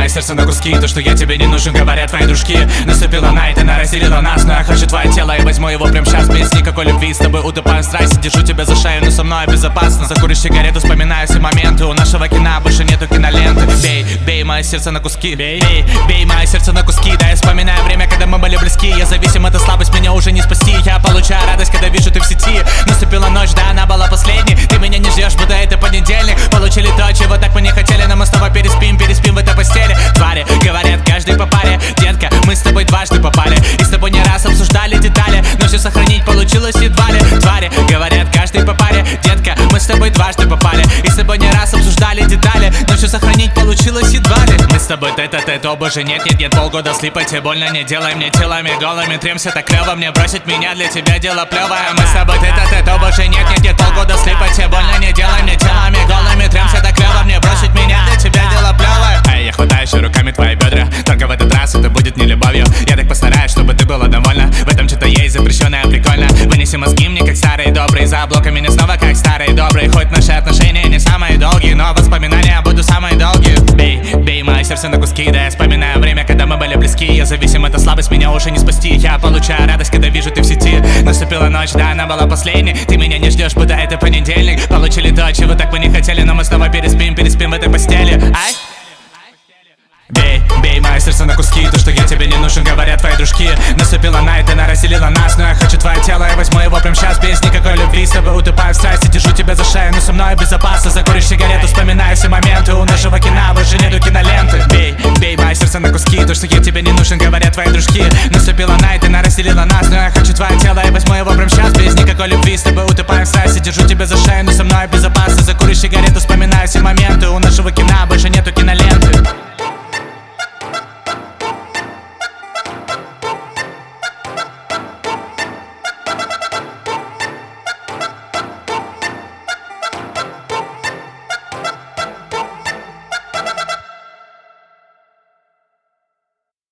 мое сердце на куски. То, что я тебе не нужен, говорят твои дружки. Наступила найт, она разделила нас, но я хочу твое тело и возьму его прямо сейчас. Без никакой любви, с тобой утопаю в страсти. Держу тебя за шею, но со мной безопасно. Закуришь сигарету, вспоминаю все моменты. У нашего кино больше нету киноленты. Бей, бей мое сердце на куски. Бей, бей мое сердце на куски. Да, я вспоминаю время, когда мы были близки. Я зависим, эта слабость меня уже не спасти. Я получаю радость, когда вижу ты в сети. Наступила ночь, да, она была последней. Ты меня не ждешь, будто это понедельник. Получили то, чего так мы не хотели, но мы с тобой переспим в этой постели. Твари, говорят, каждый по паре. Детка, мы с тобой дважды попали. И с тобой не раз обсуждали детали, но все сохранить получилось едва ли. Твари, говорят, каждый по паре. Детка, мы с тобой дважды попали. И с тобой не раз обсуждали детали, но все сохранить получилось едва ли. Мы с тобой тет-а-тет, о боже, нет, полгода слипать, тебе больно, не делай мне телами голыми. Тремся так клево, мне бросить меня, для тебя дело плевое. Мы с тобой тет-а-тет, о боже, нет, полгода слипать, тебе больно, не делай мне телами голыми. Тремся так клево, мне бросить меня, для тебя дело плевое. Эй, я хватаю еще руками твои бедра, только в этот раз это будет не любовью. Я так постараюсь, чтобы ты была довольна. В этом что-то есть запрещенное, прикольно. Вынеси мозги мне, как старые добрые. Заблокай меня снова, как старые добрые. Хоть наши отношения не самые долгие, но воспоминания будут самые долгие. Бей, бей мое сердце на куски. Да, я вспоминаю время, когда мы были близки. Я зависим, эта слабость меня уже не спасти. Я получаю радость, когда вижу ты в сети. Наступила ночь, да, она была последней. Ты меня не ждешь, будто это понедельник. Получили то, чего так мы не хотели, но мы с тобой переспим в этой постели. Ай! Бей, бей мое сердце на куски. То, что я тебе не нужен, говорят твои дружки. Наступила найт, она разделила нас, но я хочу твое тело и возьму его прямо сейчас. Без никакой любви, с тобой утопаю в страсти. Держу тебя за шею, но со мной безопасно. Закуришь сигарету, вспоминаю все моменты. У нашего кино больше нету киноленты. Бей, бей мое сердце на куски. То, что я тебе не нужен, говорят твои дружки. Наступила найт, она разделила нас, но я хочу твое тело и возьму его прямо сейчас. Без никакой любви, с тобой утопаю в страсти. Держу тебя за шею, но со мной безопасно. Закуришь сигарету, вспоминаю все моменты. У нашего кино